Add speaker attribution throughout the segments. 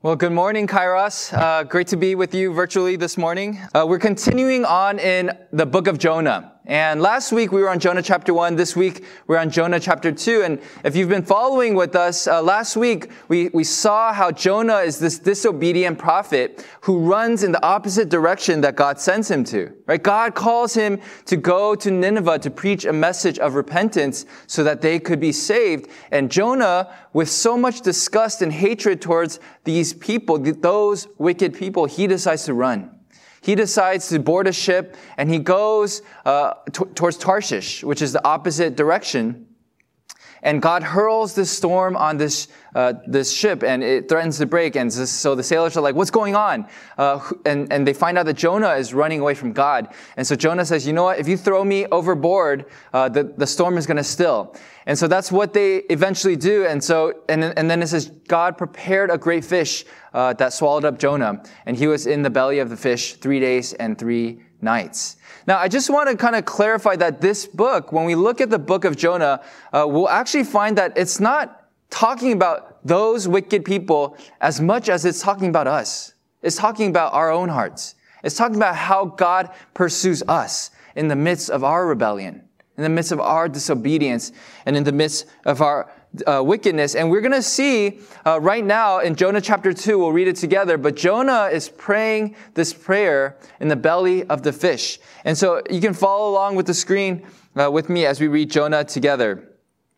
Speaker 1: Well, good morning, Kairos. Great to be with you virtually this morning. We're continuing on in the book of Jonah. And last week we were on Jonah chapter 1. This week we're on Jonah chapter 2. And if you've been following with us, last week we saw how Jonah is this disobedient prophet who runs in the opposite direction that God sends him to. Right? God calls him to go to Nineveh to preach a message of repentance so that they could be saved. And Jonah, with so much disgust and hatred towards these people, those wicked people, he decides to run. He decides to board a ship, and he goes towards Tarshish, which is the opposite direction. And God hurls this storm on this ship, and it threatens to break. And so the sailors are like, "What's going on?" And they find out that Jonah is running away from God. And so Jonah says, "You know what? If you throw me overboard, the storm is going to still." And so that's what they eventually do. And then it says, God prepared a great fish that swallowed up Jonah. And he was in the belly of the fish 3 days and 3 nights. Now, I just want to kind of clarify that this book, when we look at the book of Jonah, we'll actually find that it's not talking about those wicked people as much as it's talking about us. It's talking about our own hearts. It's talking about how God pursues us in the midst of our rebellion, in the midst of our disobedience, and in the midst of our wickedness. And we're going to see right now in Jonah chapter 2, we'll read it together, but Jonah is praying this prayer in the belly of the fish. And so you can follow along with the screen with me as we read Jonah together.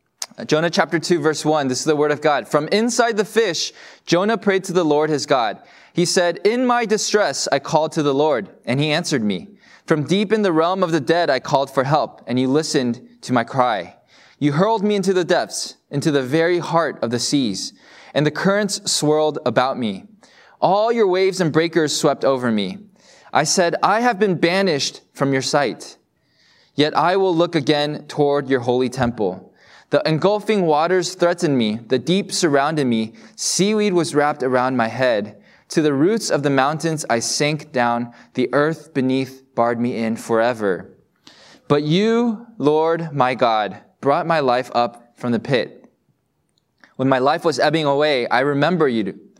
Speaker 1: Jonah chapter 2, verse 1, this is the word of God. From inside the fish, Jonah prayed to the Lord his God. He said, "In my distress, I called to the Lord, and he answered me. From deep in the realm of the dead, I called for help, and you listened to my cry. You hurled me into the depths, into the very heart of the seas, and the currents swirled about me. All your waves and breakers swept over me. I said, I have been banished from your sight. Yet I will look again toward your holy temple. The engulfing waters threatened me. The deep surrounded me. Seaweed was wrapped around my head. To the roots of the mountains I sank down. The earth beneath barred me in forever. But you, Lord, my God, brought my life up from the pit. When my life was ebbing away, I remembered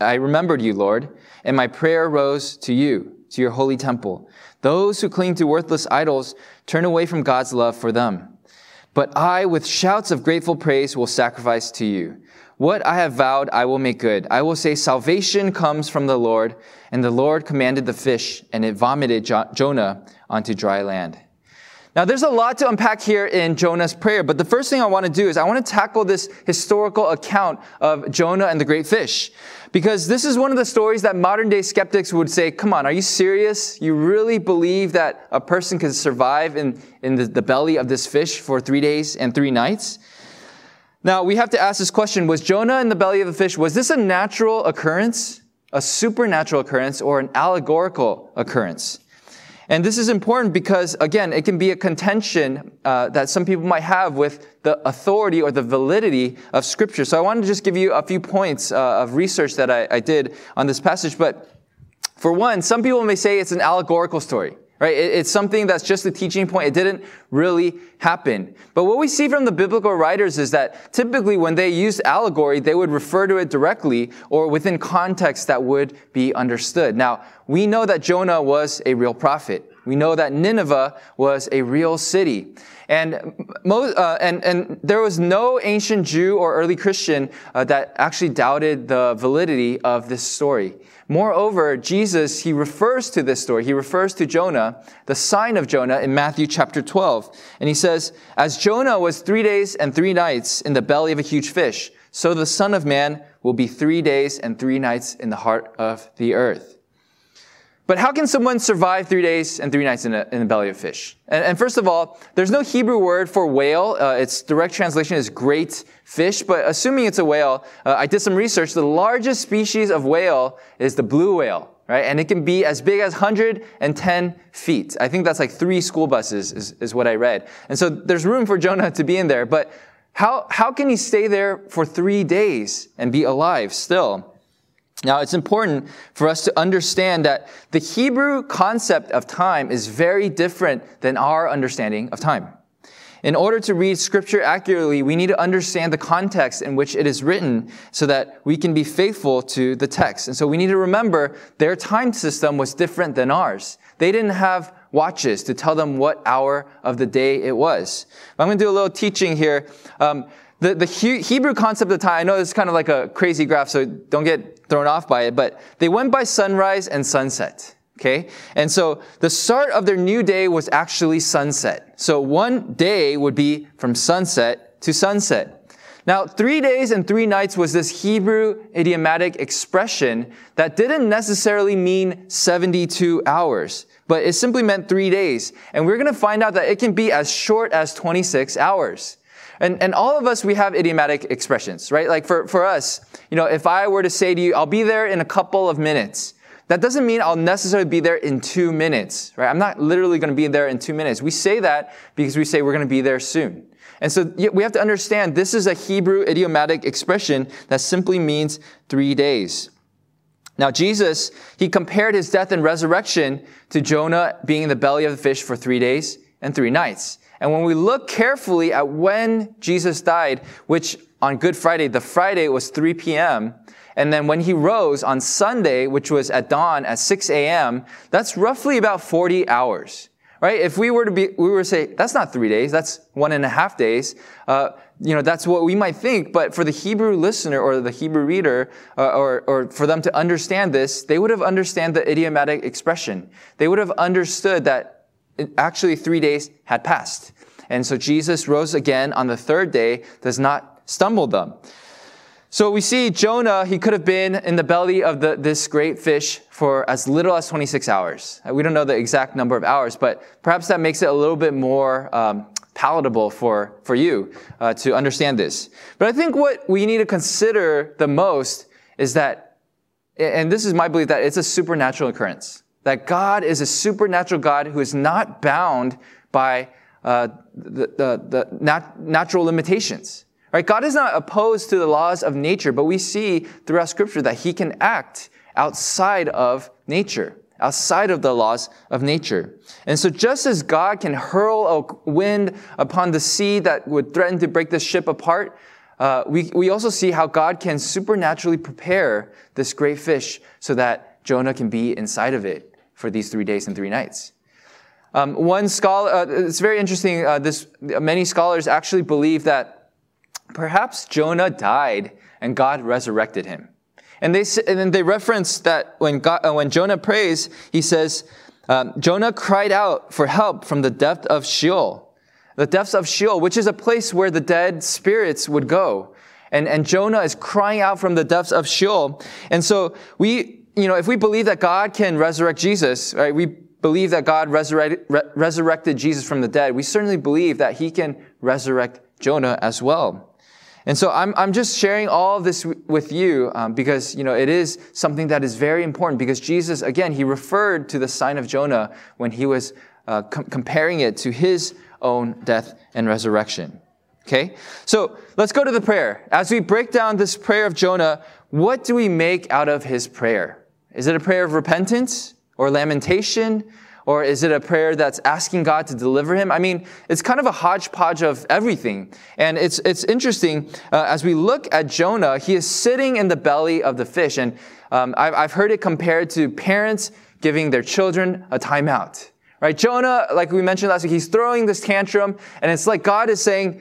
Speaker 1: you, Lord, and my prayer rose to you, to your holy temple. Those who cling to worthless idols turn away from God's love for them. But I, with shouts of grateful praise, will sacrifice to you. What I have vowed, I will make good. I will say, salvation comes from the Lord. And the Lord commanded the fish, and it vomited Jonah onto dry land. Now, there's a lot to unpack here in Jonah's prayer, but the first thing I want to do is I want to tackle this historical account of Jonah and the great fish. Because this is one of the stories that modern-day skeptics would say, come on, are you serious? You really believe that a person can survive in the belly of this fish for 3 days and 3 nights? Now, we have to ask this question, was Jonah in the belly of the fish, was this a natural occurrence, a supernatural occurrence, or an allegorical occurrence? And this is important because, again, it can be a contention that some people might have with the authority or the validity of Scripture. So I wanted to just give you a few points of research that I did on this passage. But for one, some people may say it's an allegorical story, right? It's something that's just a teaching point. It didn't really happen. But what we see from the biblical writers is that typically when they used allegory, they would refer to it directly or within context that would be understood. Now, we know that Jonah was a real prophet. We know that Nineveh was a real city. And there was no ancient Jew or early Christian that actually doubted the validity of this story. Moreover, Jesus, he refers to this story. He refers to Jonah, the sign of Jonah, in Matthew chapter 12. And he says, as Jonah was 3 days and 3 nights in the belly of a huge fish, so the Son of Man will be 3 days and 3 nights in the heart of the earth. But how can someone survive 3 days and 3 nights in the belly of a fish? And first of all, there's no Hebrew word for whale. Its direct translation is great fish. But assuming it's a whale, I did some research. The largest species of whale is the blue whale, right? And it can be as big as 110 feet. I think that's like 3 school buses is what I read. And so there's room for Jonah to be in there. But how can he stay there for 3 days and be alive still? Now, it's important for us to understand that the Hebrew concept of time is very different than our understanding of time. In order to read Scripture accurately, we need to understand the context in which it is written so that we can be faithful to the text. And so we need to remember their time system was different than ours. They didn't have watches to tell them what hour of the day it was. I'm going to do a little teaching here. The Hebrew concept of time, I know it's kind of like a crazy graph, so don't get thrown off by it, but they went by sunrise and sunset. Okay? And so the start of their new day was actually sunset. So one day would be from sunset to sunset. Now, 3 days and 3 nights was this Hebrew idiomatic expression that didn't necessarily mean 72 hours, but it simply meant 3 days. And we're going to find out that it can be as short as 26 hours. And all of us, we have idiomatic expressions, right? Like for us, if I were to say to you, I'll be there in a couple of minutes, that doesn't mean I'll necessarily be there in 2 minutes, right? I'm not literally going to be there in 2 minutes. We say that because we say we're going to be there soon. And so we have to understand this is a Hebrew idiomatic expression that simply means 3 days. Now, Jesus, he compared his death and resurrection to Jonah being in the belly of the fish for 3 days and 3 nights. And when we look carefully at when Jesus died, which on Good Friday, the Friday was 3 p.m., and then when he rose on Sunday, which was at dawn at 6 a.m., that's roughly about 40 hours, right? If we were to say, that's not 3 days, that's 1.5 days, that's what we might think. But for the Hebrew listener or the Hebrew reader, or for them to understand this, they would have understood the idiomatic expression. They would have understood that actually 3 days had passed. And so Jesus rose again on the third day, does not stumble them. So we see Jonah, he could have been in the belly of this great fish for as little as 26 hours. We don't know the exact number of hours, but perhaps that makes it a little bit more palatable for you to understand this. But I think what we need to consider the most is that, and this is my belief, that it's a supernatural occurrence. That God is a supernatural God who is not bound by the natural limitations. Right? God is not opposed to the laws of nature, but we see throughout Scripture that he can act outside of nature, outside of the laws of nature. And so just as God can hurl a wind upon the sea that would threaten to break the ship apart, we also see how God can supernaturally prepare this great fish so that Jonah can be inside of it for these 3 days and 3 nights. One scholar, it's very interesting, many scholars actually believe that perhaps Jonah died and God resurrected him. And then they reference that when Jonah prays, he says, Jonah cried out for help from the depth of Sheol. The depths of Sheol, which is a place where the dead spirits would go. And Jonah is crying out from the depths of Sheol. And so if we believe that God can resurrect Jesus, right, we believe that God resurrected Jesus from the dead, we certainly believe that he can resurrect Jonah as well. And so I'm just sharing all of this with you because, it is something that is very important because Jesus, again, he referred to the sign of Jonah when he was comparing it to his own death and resurrection. Okay? So let's go to the prayer. As we break down this prayer of Jonah, what do we make out of his prayer? Is it a prayer of repentance or lamentation? Or is it a prayer that's asking God to deliver him? I mean, it's kind of a hodgepodge of everything. And it's interesting, as we look at Jonah, he is sitting in the belly of the fish. And I've heard it compared to parents giving their children a timeout. Right? Jonah, like we mentioned last week, he's throwing this tantrum. And it's like God is saying,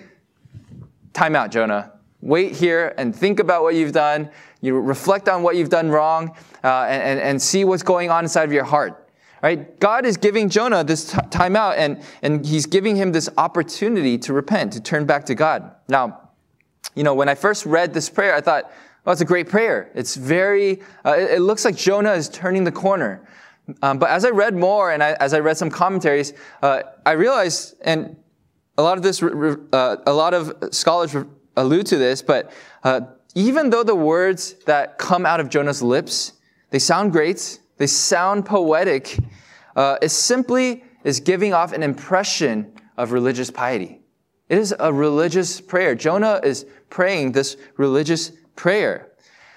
Speaker 1: time out, Jonah. Wait here and think about what you've done. You reflect on what you've done wrong and see what's going on inside of your heart. Right? God is giving Jonah this time out, and he's giving him this opportunity to repent, to turn back to God. Now, when I first read this prayer, I thought, well, it's a great prayer. It's very, it looks like Jonah is turning the corner. But as I read more and as I read some commentaries, I realized, and a lot of scholars allude to this, but even though the words that come out of Jonah's lips, they sound great, they sound poetic, it simply is giving off an impression of religious piety. It is a religious prayer. Jonah is praying this religious prayer.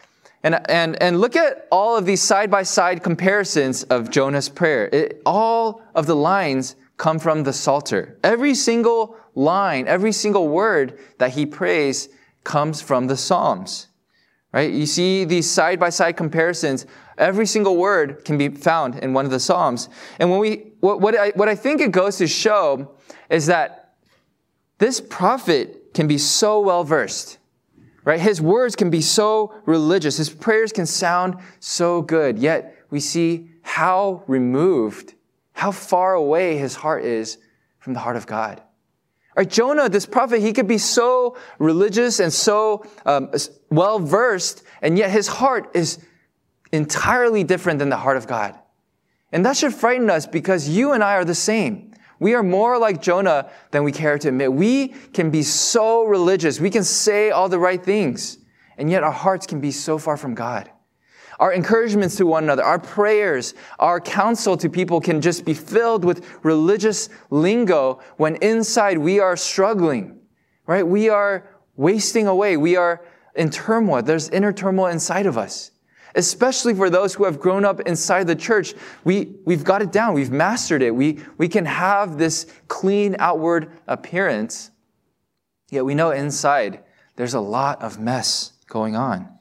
Speaker 1: And look at all of these side-by-side comparisons of Jonah's prayer. All of the lines come from the Psalter. Every single line, every single word that he prays comes from the Psalms. Right? You see these side-by-side comparisons. Every single word can be found in one of the Psalms. And what I think it goes to show is that this prophet can be so well-versed. Right? His words can be so religious. His prayers can sound so good. Yet we see how removed, how far away his heart is from the heart of God. Right? Jonah, this prophet, he could be so religious and so well-versed, and yet his heart is entirely different than the heart of God. And that should frighten us because you and I are the same. We are more like Jonah than we care to admit. We can be so religious. We can say all the right things, and yet our hearts can be so far from God. Our encouragements to one another, our prayers, our counsel to people can just be filled with religious lingo when inside we are struggling, right? We are wasting away. We are in turmoil. There's inner turmoil inside of us. Especially for those who have grown up inside the church, we've got it down. We've mastered it. We can have this clean outward appearance, yet we know inside there's a lot of mess going on.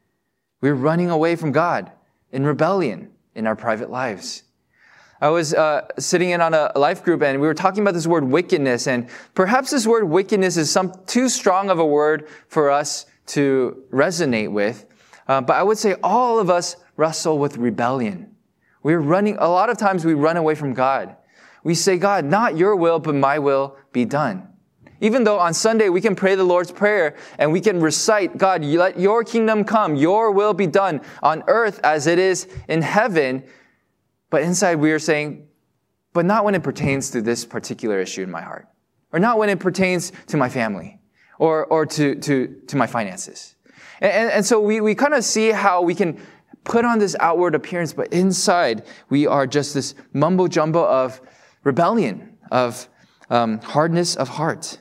Speaker 1: We're running away from God in rebellion in our private lives. I was sitting in on a life group and we were talking about this word wickedness, and perhaps this word wickedness is too strong of a word for us to resonate with. But I would say all of us wrestle with rebellion. A lot of times we run away from God. We say, God, not your will, but my will be done. Even though on Sunday we can pray the Lord's Prayer and we can recite, God, let your kingdom come, your will be done on earth as it is in heaven. But inside we are saying, but not when it pertains to this particular issue in my heart. Or not when it pertains to my family or to my finances. And so we kind of see how we can put on this outward appearance, but inside we are just this mumbo jumbo of rebellion, of hardness of heart.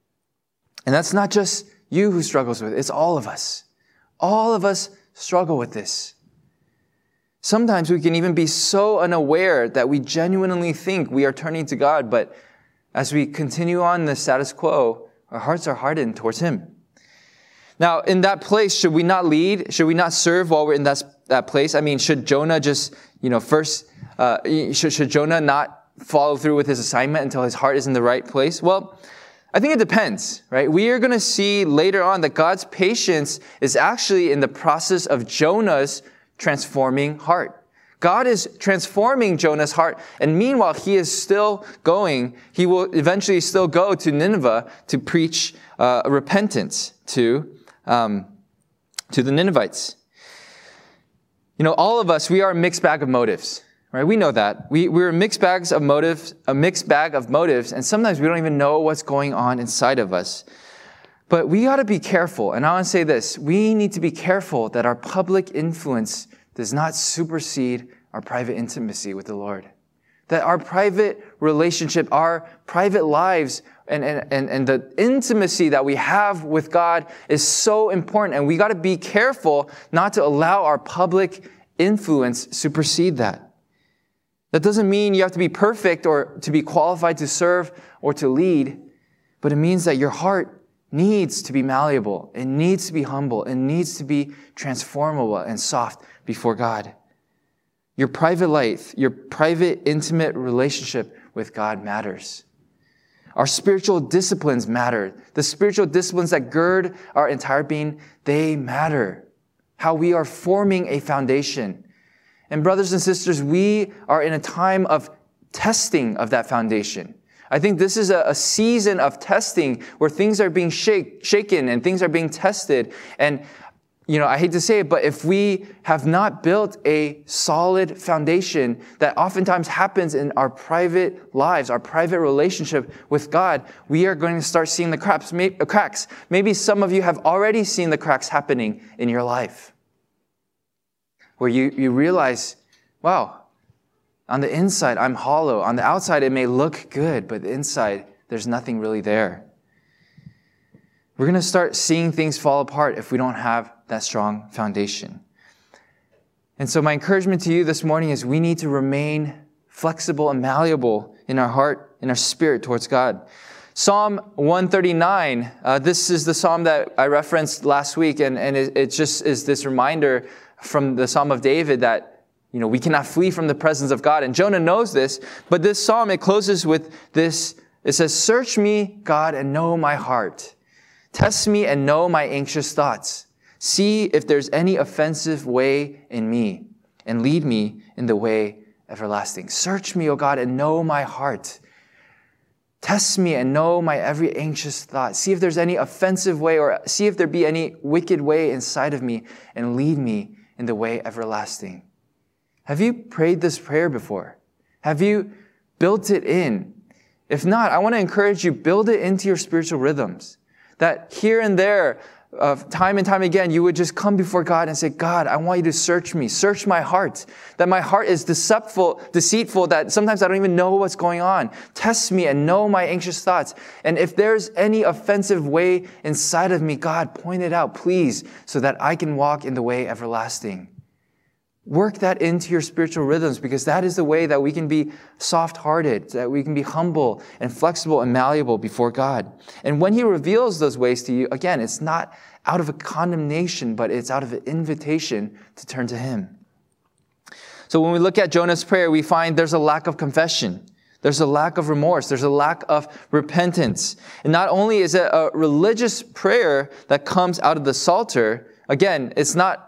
Speaker 1: And that's not just you who struggles with it. It's all of us. All of us struggle with this. Sometimes we can even be so unaware that we genuinely think we are turning to God, but as we continue on the status quo, our hearts are hardened towards Him. Now, in that place, should we not lead? Should we not serve while we're in that place? I mean, should Jonah just, should Jonah not follow through with his assignment until his heart is in the right place? Well, I think it depends, right? We are going to see later on that God's patience is actually in the process of Jonah's transforming heart. God is transforming Jonah's heart, and meanwhile, he is still going. He will eventually still go to Nineveh to preach repentance to the Ninevites. You know, all of us, we are a mixed bag of motives, right? We know that. We're a mixed bag of motives, and sometimes we don't even know what's going on inside of us. But we got to be careful, and I want to say this. We need to be careful that our public influence does not supersede our private intimacy with the Lord. That our private relationship, our private lives, and the intimacy that we have with God is so important. And we got to be careful not to allow our public influence supersede that. That doesn't mean you have to be perfect or to be qualified to serve or to lead, but it means that your heart needs to be malleable. It needs to be humble. It needs to be transformable and soft before God. Your private life, your private, intimate relationship with God matters. Our spiritual disciplines matter. The spiritual disciplines that gird our entire being, they matter. How we are forming a foundation. And brothers and sisters, we are in a time of testing of that foundation. I think this is a season of testing where things are being shaken and things are being tested. And I hate to say it, but if we have not built a solid foundation that oftentimes happens in our private lives, our private relationship with God, we are going to start seeing the cracks. Maybe some of you have already seen the cracks happening in your life. Where you realize, wow, on the inside, I'm hollow. On the outside, it may look good, but the inside, there's nothing really there. We're going to start seeing things fall apart if we don't have that strong foundation. And so my encouragement to you this morning is we need to remain flexible and malleable in our heart, in our spirit towards God. Psalm 139, this is the psalm that I referenced last week, and it just is this reminder from the Psalm of David that, we cannot flee from the presence of God. And Jonah knows this, but this psalm, it closes with this. It says, "Search me, God, and know my heart. Test me and know my anxious thoughts. See if there's any offensive way in me, and lead me in the way everlasting." Search me, O God, and know my heart. Test me and know my every anxious thought. See if there's any offensive way, or see if there be any wicked way inside of me, and lead me in the way everlasting. Have you prayed this prayer before? Have you built it in? If not, I want to encourage you, build it into your spiritual rhythms. That here and there, time and time again, you would just come before God and say, "God, I want you to search me, search my heart. That my heart is deceitful, that sometimes I don't even know what's going on. Test me and know my anxious thoughts. And if there's any offensive way inside of me, God, point it out, please, so that I can walk in the way everlasting." Work that into your spiritual rhythms, because that is the way that we can be soft-hearted, that we can be humble and flexible and malleable before God. And when He reveals those ways to you, again, it's not out of a condemnation, but it's out of an invitation to turn to Him. So when we look at Jonah's prayer, we find there's a lack of confession. There's a lack of remorse. There's a lack of repentance. And not only is it a religious prayer that comes out of the Psalter, again, it's not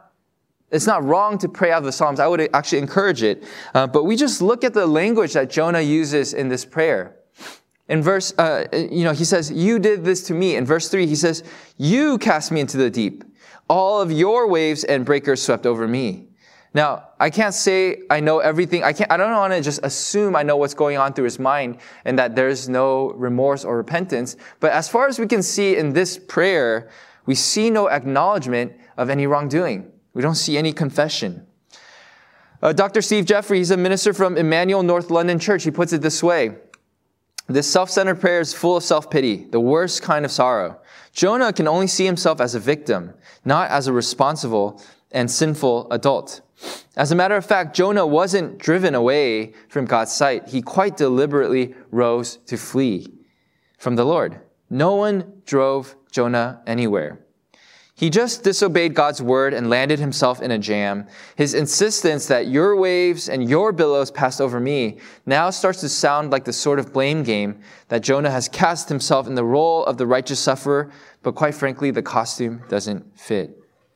Speaker 1: wrong to pray out of the Psalms. I would actually encourage it. But we just look at the language that Jonah uses in this prayer. In verse, he says, "You did this to me." In verse 3, he says, "You cast me into the deep. All of your waves and breakers swept over me." Now, I can't say I know everything. I don't want to just assume I know what's going on through his mind and that there's no remorse or repentance. But as far as we can see in this prayer, we see no acknowledgement of any wrongdoing. We don't see any confession. Dr. Steve Jeffrey, he's a minister from Emmanuel North London Church. He puts it this way: "This self-centered prayer is full of self-pity, the worst kind of sorrow. Jonah can only see himself as a victim, not as a responsible and sinful adult. As a matter of fact, Jonah wasn't driven away from God's sight. He quite deliberately rose to flee from the Lord. No one drove Jonah anywhere. He just disobeyed God's word and landed himself in a jam. His insistence that your waves and your billows passed over me now starts to sound like the sort of blame game that Jonah has cast himself in the role of the righteous sufferer, but quite frankly, the costume doesn't fit."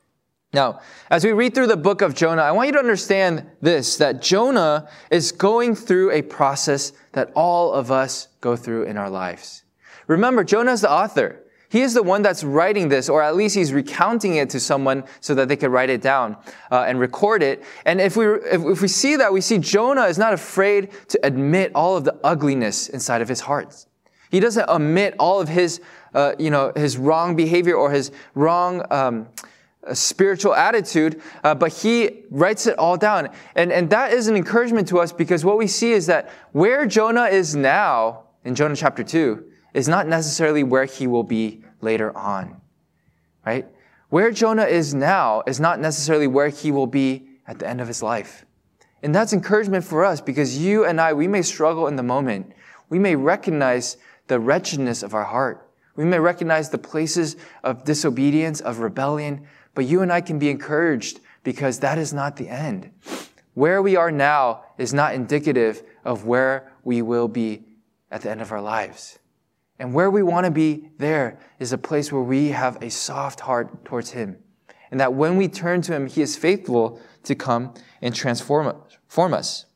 Speaker 1: Now, as we read through the book of Jonah, I want you to understand this, that Jonah is going through a process that all of us go through in our lives. Remember, Jonah is the author. He is the one that's writing this, or at least he's recounting it to someone so that they could write it down and record it. And if we see that, we see Jonah is not afraid to admit all of the ugliness inside of his heart. He doesn't admit all of his, his wrong behavior or his wrong spiritual attitude, but he writes it all down. And that is an encouragement to us, because what we see is that where Jonah is now in Jonah chapter 2 is not necessarily where he will be later on, right? Where Jonah is now is not necessarily where he will be at the end of his life. And that's encouragement for us, because you and I, we may struggle in the moment. We may recognize the wretchedness of our heart. We may recognize the places of disobedience, of rebellion, but you and I can be encouraged, because that is not the end. Where we are now is not indicative of where we will be at the end of our lives. And where we want to be there is a place where we have a soft heart towards Him. And that when we turn to Him, He is faithful to come and transform us.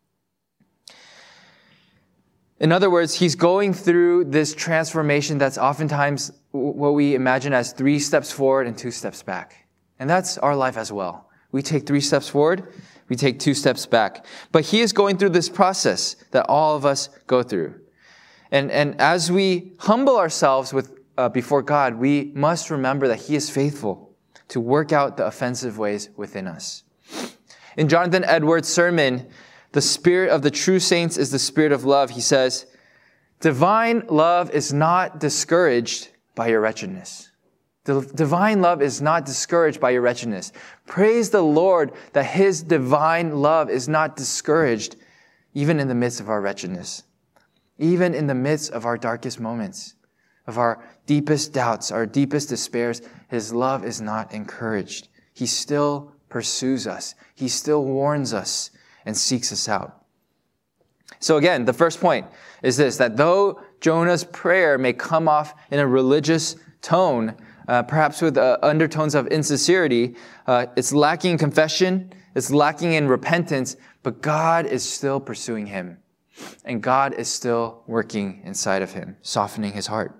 Speaker 1: In other words, He's going through this transformation that's oftentimes what we imagine as 3 steps forward and 2 steps back. And that's our life as well. We take 3 steps forward, we take 2 steps back. But He is going through this process that all of us go through. And as we humble ourselves before God, we must remember that He is faithful to work out the offensive ways within us. In Jonathan Edwards' sermon, "The spirit of the true saints is the spirit of love," he says, "Divine love is not discouraged by your wretchedness." The divine love is not discouraged by your wretchedness. Praise the Lord that His divine love is not discouraged even in the midst of our wretchedness, even in the midst of our darkest moments, of our deepest doubts, our deepest despairs, his love is not encouraged. He still pursues us. He still warns us and seeks us out. So again, the first point is this, that though Jonah's prayer may come off in a religious tone, perhaps with undertones of insincerity, it's lacking in confession, it's lacking in repentance, but God is still pursuing him. And God is still working inside of him, softening his heart.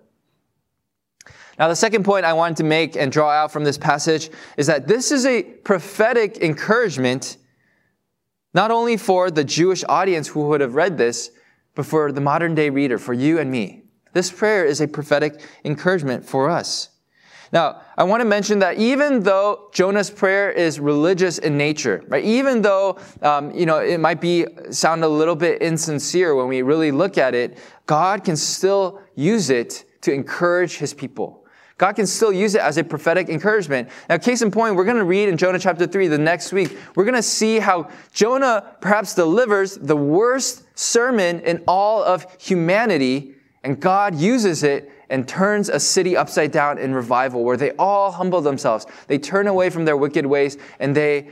Speaker 1: Now, the second point I wanted to make and draw out from this passage is that this is a prophetic encouragement, not only for the Jewish audience who would have read this, but for the modern day reader, for you and me. This prayer is a prophetic encouragement for us. Now, I want to mention that even though Jonah's prayer is religious in nature, right? Even though, it might sound a little bit insincere when we really look at it, God can still use it to encourage his people. God can still use it as a prophetic encouragement. Now, case in point, we're going to read in Jonah chapter 3 the next week. We're going to see how Jonah perhaps delivers the worst sermon in all of humanity, and God uses it and turns a city upside down in revival, where they all humble themselves. They turn away from their wicked ways, and they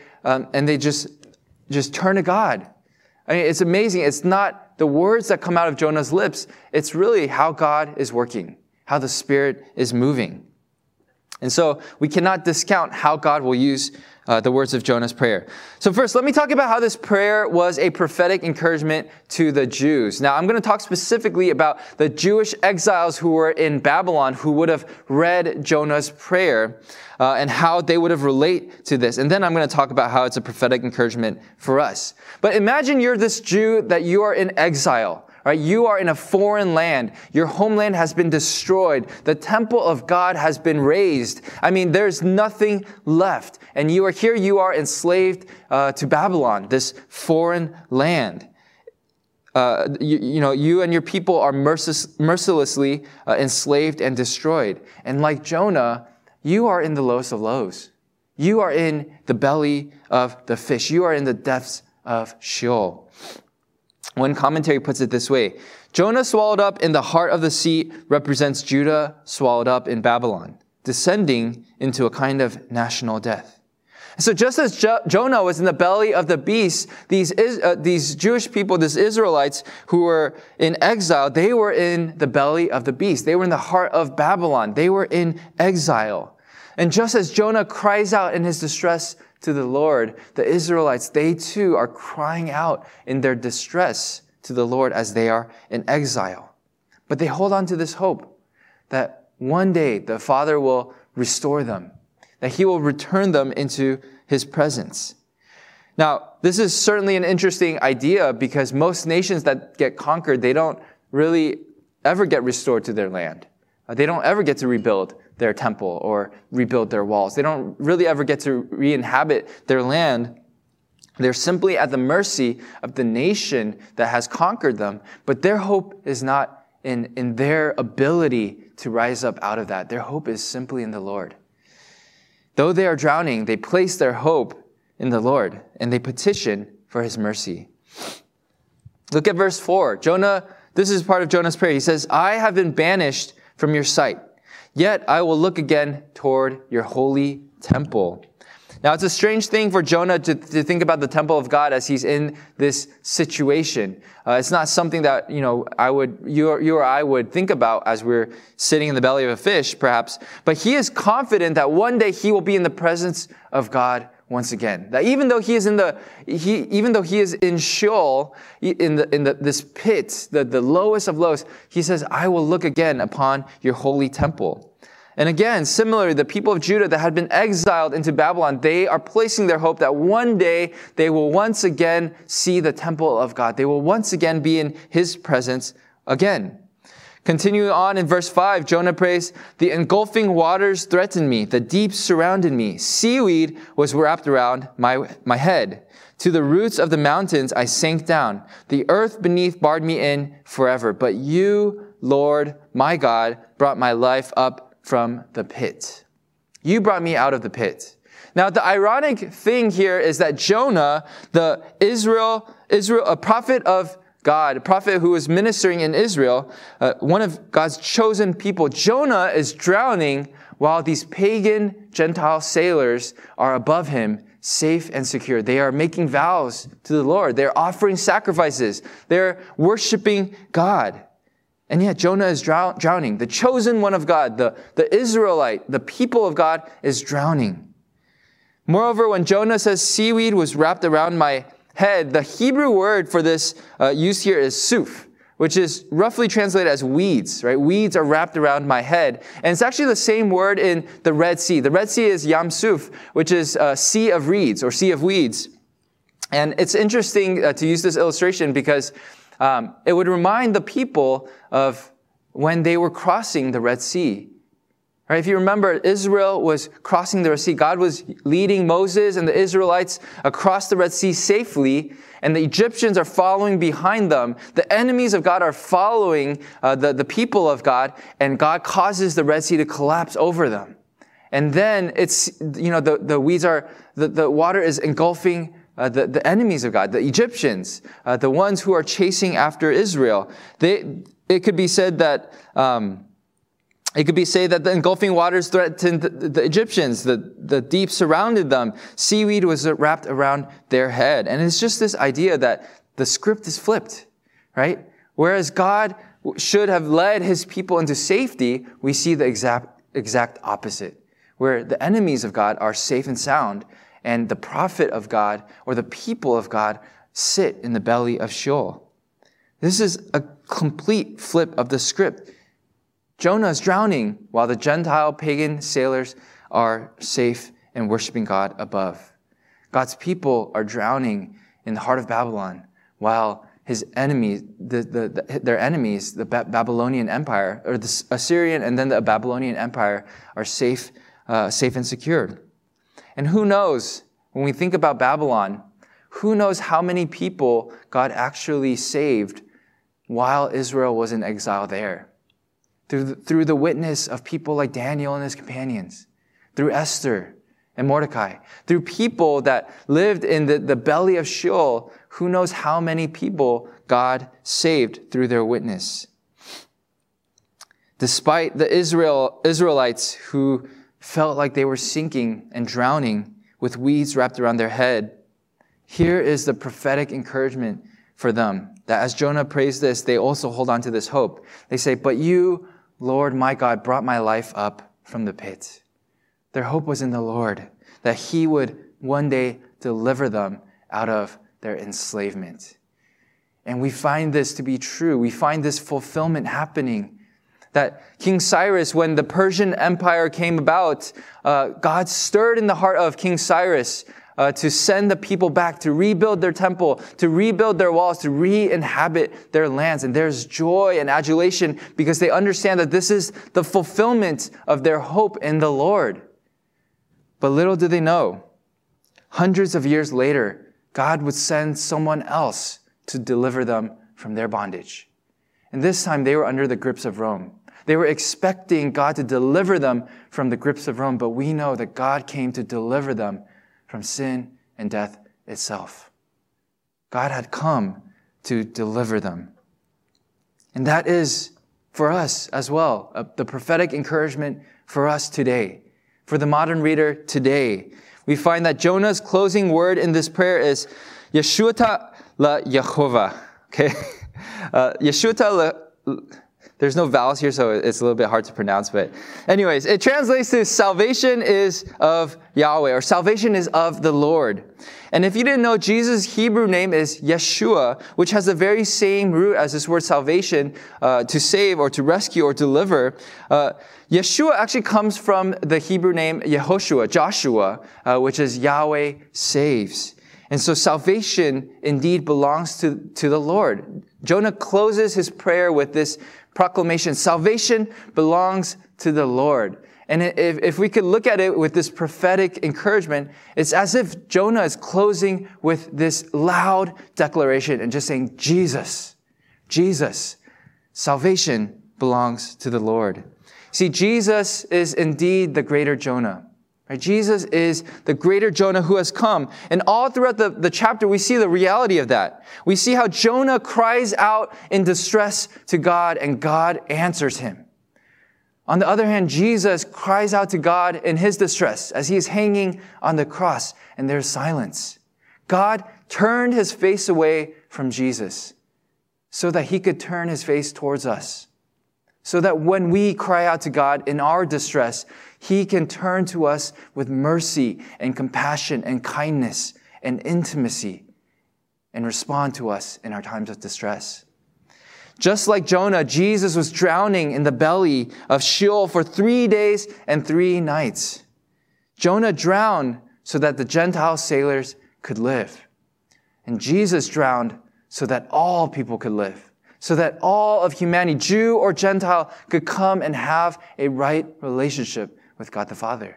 Speaker 1: just turn to God. I mean, it's amazing. It's not the words that come out of Jonah's lips. It's really how God is working, how the Spirit is moving. And so we cannot discount how God will use the words of Jonah's prayer. So first, let me talk about how this prayer was a prophetic encouragement to the Jews. Now, I'm going to talk specifically about the Jewish exiles who were in Babylon, who would have read Jonah's prayer, and how they would have relate to this. And then I'm going to talk about how it's a prophetic encouragement for us. But imagine you're this Jew that you are in exile. Right? You are in a foreign land. Your homeland has been destroyed. The temple of God has been razed. I mean, there's nothing left. And you are enslaved to Babylon, this foreign land. You and your people are mercilessly enslaved and destroyed. And like Jonah, you are in the lowest of lows. You are in the belly of the fish. You are in the depths of Sheol. One commentary puts it this way: Jonah swallowed up in the heart of the sea represents Judah swallowed up in Babylon, descending into a kind of national death. So just as Jonah was in the belly of the beast, these Jewish people, these Israelites who were in exile, they were in the belly of the beast. They were in the heart of Babylon. They were in exile. And just as Jonah cries out in his distress to the Lord, the Israelites, they too are crying out in their distress to the Lord as they are in exile. But they hold on to this hope that one day the Father will restore them, that he will return them into his presence. Now, this is certainly an interesting idea because most nations that get conquered, they don't really ever get restored to their land. They don't ever get to rebuild their temple or rebuild their walls. They don't really ever get to re-inhabit their land. They're simply at the mercy of the nation that has conquered them. But their hope is not in their ability to rise up out of that. Their hope is simply in the Lord. Though they are drowning, they place their hope in the Lord and they petition for his mercy. Look at verse 4. This is part of Jonah's prayer. He says, I have been banished from your sight. Yet I will look again toward your holy temple. Now, it's a strange thing for Jonah to think about the temple of God as he's in this situation. It's not something that, you or I would think about as we're sitting in the belly of a fish, perhaps. But he is confident that one day he will be in the presence of God once again. That even though he is in Sheol, this pit, the lowest of lows, he says, I will look again upon your holy temple. And again, similarly, the people of Judah that had been exiled into Babylon, they are placing their hope that one day they will once again see the temple of God. They will once again be in his presence again. Continuing on in verse 5, Jonah prays, the engulfing waters threatened me. The deep surrounded me. Seaweed was wrapped around my head. To the roots of the mountains I sank down. The earth beneath barred me in forever. But you, Lord, my God, brought my life up from the pit. You brought me out of the pit. Now, the ironic thing here is that Jonah, a prophet of God, a prophet who was ministering in Israel, one of God's chosen people, Jonah is drowning while these pagan Gentile sailors are above him, safe and secure. They are making vows to the Lord. They're offering sacrifices. They're worshiping God. And yet Jonah is drowning. The chosen one of God, the Israelite, the people of God is drowning. Moreover, when Jonah says seaweed was wrapped around my head, the Hebrew word for this used here is suf, which is roughly translated as weeds, right? Weeds are wrapped around my head. And it's actually the same word in the Red Sea. The Red Sea is Yam Suf, which is sea of reeds or sea of weeds. And it's interesting to use this illustration because it would remind the people of when they were crossing the Red Sea. Right? If you remember, Israel was crossing the Red Sea. God was leading Moses and the Israelites across the Red Sea safely, and the Egyptians are following behind them. The enemies of God are following the people of God, and God causes the Red Sea to collapse over them. And then the weeds are, the water is engulfing the enemies of God, the Egyptians, the ones who are chasing after Israel. It could be said that the engulfing waters threatened the Egyptians. The deep surrounded them. Seaweed was wrapped around their head. And it's just this idea that the script is flipped, right? Whereas God should have led his people into safety, we see the exact opposite, where the enemies of God are safe and sound, and the prophet of God or the people of God sit in the belly of Sheol. This is a complete flip of the script. Jonah is drowning while the Gentile pagan sailors are safe and worshiping God above. God's people are drowning in the heart of Babylon while his enemies, their enemies, the Babylonian Empire, or the Assyrian and then the Babylonian Empire, are safe and secure. And who knows, when we think about Babylon, who knows how many people God actually saved while Israel was in exile there? Through the witness of people like Daniel and his companions, through Esther and Mordecai, through people that lived in the belly of Sheol, who knows how many people God saved through their witness. Despite the Israelites who felt like they were sinking and drowning with weeds wrapped around their head, here is the prophetic encouragement for them, that as Jonah prays this, they also hold on to this hope. They say, "But you, Lord my God, brought my life up from the pit." Their hope was in the Lord, that he would one day deliver them out of their enslavement. And we find this to be true. We find this fulfillment happening. That King Cyrus, when the Persian Empire came about, God stirred in the heart of King Cyrus to send the people back, to rebuild their temple, to rebuild their walls, to re-inhabit their lands. And there's joy and adulation because they understand that this is the fulfillment of their hope in the Lord. But little do they know, hundreds of years later, God would send someone else to deliver them from their bondage. And this time they were under the grips of Rome. They were expecting God to deliver them from the grips of Rome, but we know that God came to deliver them from sin and death itself. God had come to deliver them. And that is for us as well, the prophetic encouragement for us today. For the modern reader today, we find that Jonah's closing word in this prayer is Yeshuata la Yehovah. Okay? Yeshuata la... There's no vowels here, so it's a little bit hard to pronounce. But anyways, it translates to salvation is of Yahweh, or salvation is of the Lord. And if you didn't know, Jesus' Hebrew name is Yeshua, which has the very same root as this word salvation, to save or to rescue or deliver. Yeshua actually comes from the Hebrew name Yehoshua, Joshua, which is Yahweh saves. And so salvation indeed belongs to the Lord. Jonah closes his prayer with this proclamation. Salvation belongs to the Lord. And if we could look at it with this prophetic encouragement, it's as if Jonah is closing with this loud declaration and just saying, Jesus, Jesus, salvation belongs to the Lord. See, Jesus is indeed the greater Jonah. Right? Jesus is the greater Jonah who has come. And all throughout the chapter, we see the reality of that. We see how Jonah cries out in distress to God, and God answers him. On the other hand, Jesus cries out to God in his distress as he is hanging on the cross, and there's silence. God turned his face away from Jesus so that he could turn his face towards us. So that when we cry out to God in our distress, he can turn to us with mercy and compassion and kindness and intimacy and respond to us in our times of distress. Just like Jonah, Jesus was drowning in the belly of Sheol for 3 days and 3 nights. Jonah drowned so that the Gentile sailors could live. And Jesus drowned so that all people could live. So that all of humanity, Jew or Gentile, could come and have a right relationship with God the Father.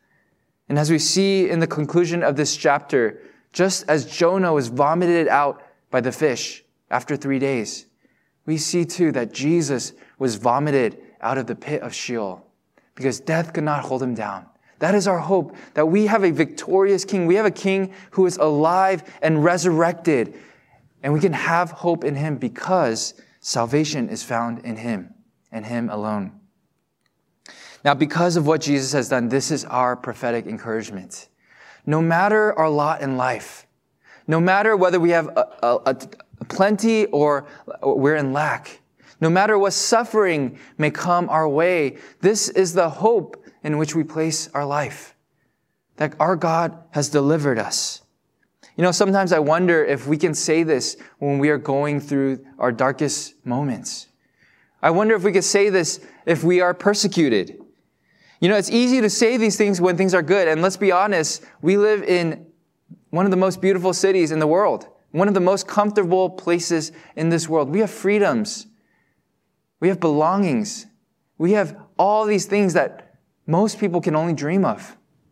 Speaker 1: And as we see in the conclusion of this chapter, just as Jonah was vomited out by the fish after 3 days, we see too that Jesus was vomited out of the pit of Sheol because death could not hold him down. That is our hope, that we have a victorious king. We have a king who is alive and resurrected. And we can have hope in him because salvation is found in him and him alone. Now, because of what Jesus has done, this is our prophetic encouragement. No matter our lot in life, no matter whether we have a plenty or we're in lack, no matter what suffering may come our way, this is the hope in which we place our life, that our God has delivered us. You know, sometimes I wonder if we can say this when we are going through our darkest moments. I wonder if we could say this if we are persecuted. You know, it's easy to say these things when things are good. And let's be honest, we live in one of the most beautiful cities in the world, one of the most comfortable places in this world. We have freedoms. We have belongings. We have all these things that most people can only dream of.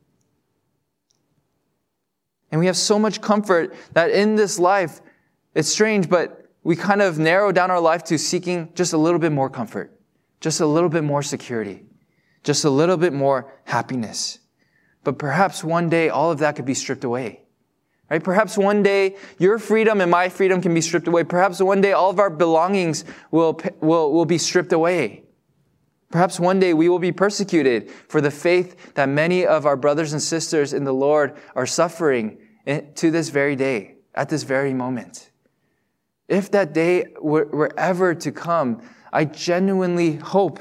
Speaker 1: And we have so much comfort that in this life, it's strange, but we kind of narrow down our life to seeking just a little bit more comfort, just a little bit more security, just a little bit more happiness. But perhaps one day all of that could be stripped away. Right? Perhaps one day your freedom and my freedom can be stripped away. Perhaps one day all of our belongings will be stripped away. Perhaps one day we will be persecuted for the faith that many of our brothers and sisters in the Lord are suffering to this very day, at this very moment. If that day were ever to come, I genuinely hope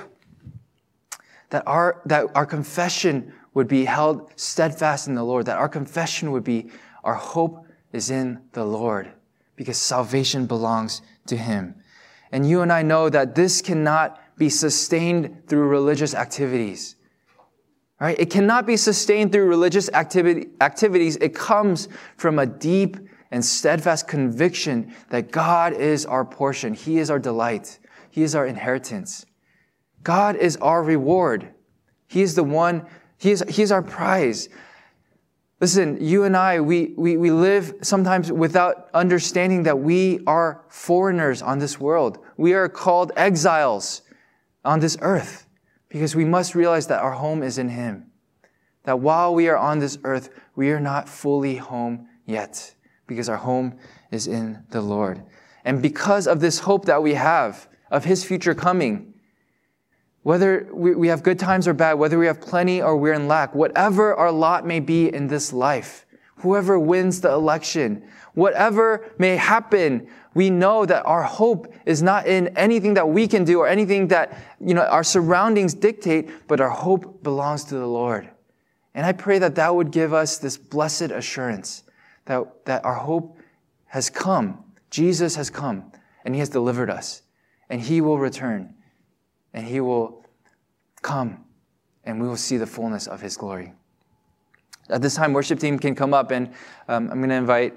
Speaker 1: that our confession would be held steadfast in the Lord, that our confession would be, our hope is in the Lord, because salvation belongs to him. And you and I know that this cannot be sustained through religious activities. Right? It cannot be sustained through religious activities. It comes from a deep and steadfast conviction that God is our portion. He is our delight. He is our inheritance. God is our reward. He is the one, He is our prize. Listen, you and I, we live sometimes without understanding that we are foreigners on this world. We are called exiles on this earth because we must realize that our home is in him. That while we are on this earth, we are not fully home yet because our home is in the Lord. And because of this hope that we have of his future coming, whether we have good times or bad, whether we have plenty or we're in lack, whatever our lot may be in this life, whoever wins the election, whatever may happen, we know that our hope is not in anything that we can do or anything that, our surroundings dictate, but our hope belongs to the Lord. And I pray that that would give us this blessed assurance that our hope has come. Jesus has come and he has delivered us and he will return. And he will come, and we will see the fullness of his glory. At this time, worship team can come up, and I'm going to invite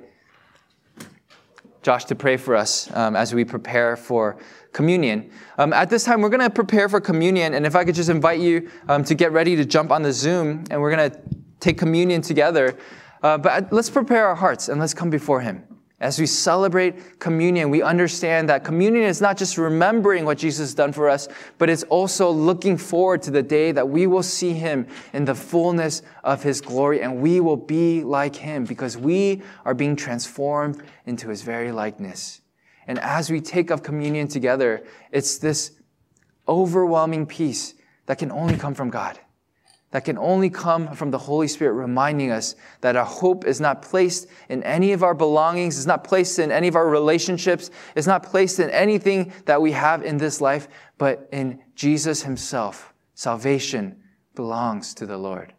Speaker 1: Josh to pray for us as we prepare for communion. At this time, we're going to prepare for communion, and if I could just invite you to get ready to jump on the Zoom, and we're going to take communion together. But let's prepare our hearts, and let's come before him. As we celebrate communion, we understand that communion is not just remembering what Jesus has done for us, but it's also looking forward to the day that we will see Him in the fullness of His glory, and we will be like Him because we are being transformed into His very likeness. And as we take of communion together, it's this overwhelming peace that can only come from God, that can only come from the Holy Spirit reminding us that our hope is not placed in any of our belongings, it's not placed in any of our relationships, it's not placed in anything that we have in this life, but in Jesus Himself. Salvation belongs to the Lord.